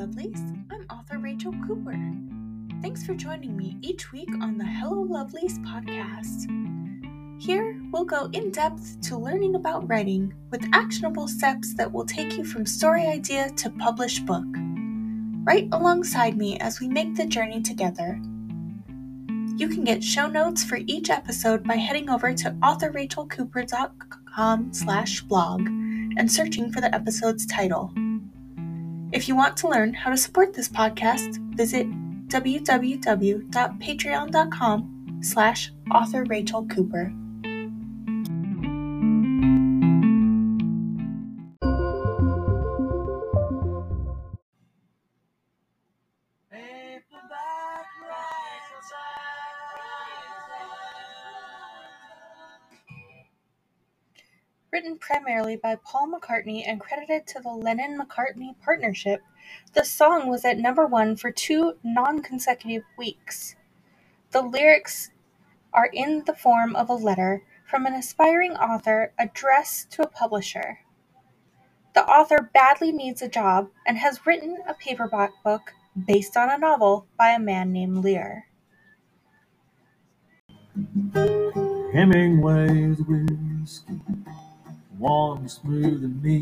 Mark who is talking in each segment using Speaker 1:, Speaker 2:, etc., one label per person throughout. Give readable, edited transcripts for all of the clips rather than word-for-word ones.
Speaker 1: Lovelies. I'm author Rachel Cooper. Thanks for joining me each week on the Hello Lovelies podcast. Here, we'll go in depth to learning about writing with actionable steps that will take you from story idea to published book. Write alongside me as we make the journey together. You can get show notes for each episode by heading over to authorrachelcooper.com/blog and searching for the episode's title. If you want to learn how to support this podcast, visit www.patreon.com/authorrachelcooper. Written primarily by Paul McCartney and credited to the Lennon-McCartney partnership, the song was at number 1 for 2 non-consecutive weeks. The lyrics are in the form of a letter from an aspiring author addressed to a publisher. The author badly needs a job and has written a paperback book based on a novel by a man named Lear.
Speaker 2: Hemingway's whiskey, warm and smooth and neat.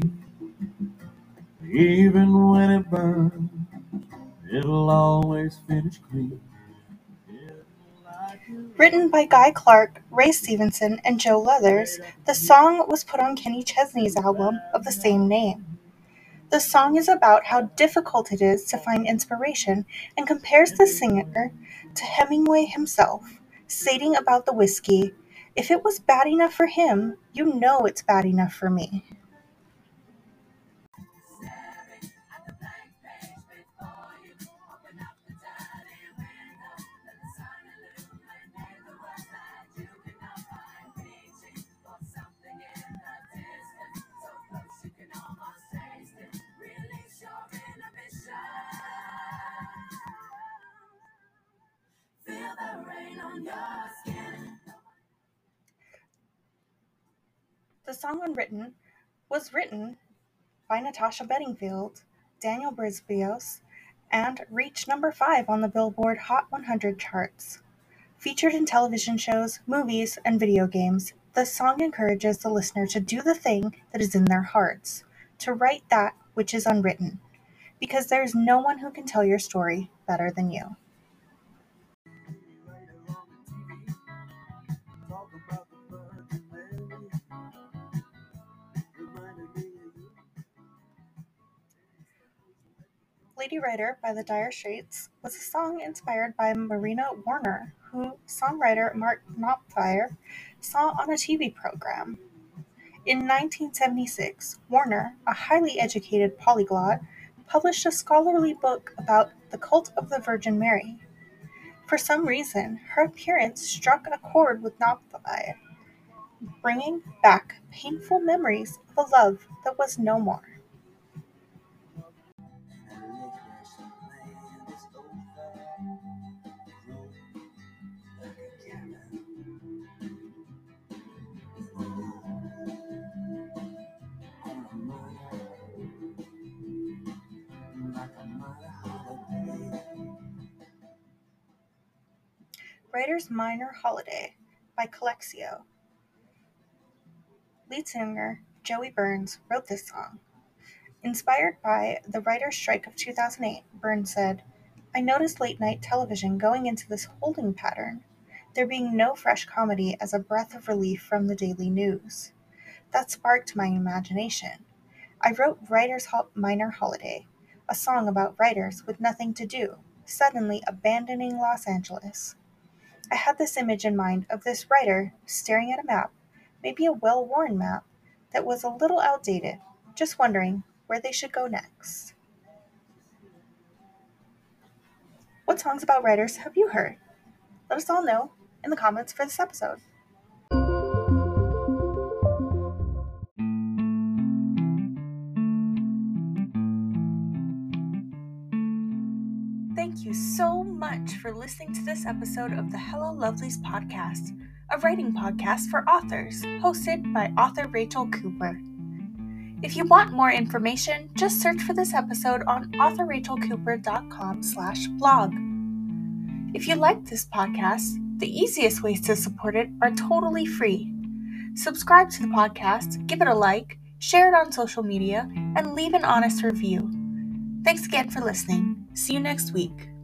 Speaker 2: Even when it burns, it'll always finish clean.
Speaker 1: Written by Guy Clark, Ray Stevenson, and Joe Leathers, the song was put on Kenny Chesney's album of the same name. The song is about how difficult it is to find inspiration and compares the singer to Hemingway himself, stating about the whiskey, "If it was bad enough for him, you know it's bad enough for me." The song Unwritten was written by Natasha Bedingfield, Daniel Brisbios, and reached number 5 on the Billboard Hot 100 charts. Featured in television shows, movies, and video games, the song encourages the listener to do the thing that is in their hearts, to write that which is unwritten, because there is no one who can tell your story better than you. Lady Writer by the Dire Straits was a song inspired by Marina Warner, who songwriter Mark Knopfler saw on a TV program. In 1976, Warner, a highly educated polyglot, published a scholarly book about the cult of the Virgin Mary. For some reason, her appearance struck a chord with Knopfler, bringing back painful memories of a love that was no more. Writer's Minor Holiday by Calexico. Lead singer Joey Burns wrote this song. Inspired by the writer's strike of 2008, Burns said, "I noticed late-night television going into this holding pattern, there being no fresh comedy as a breath of relief from the daily news. That sparked my imagination. I wrote Writer's Minor Holiday, a song about writers with nothing to do, suddenly abandoning Los Angeles. I had this image in mind of this writer staring at a map, maybe a well-worn map, that was a little outdated, just wondering where they should go next." What songs about writers have you heard? Let us all know in the comments for this episode. Thank you so much for listening to this episode of the Hello Lovelies podcast, a writing podcast for authors, hosted by author Rachel Cooper. If you want more information, just search for this episode on authorrachelcooper.com/blog. If you like this podcast, the easiest ways to support it are totally free. Subscribe to the podcast, give it a like, share it on social media, and leave an honest review. Thanks again for listening. See you next week.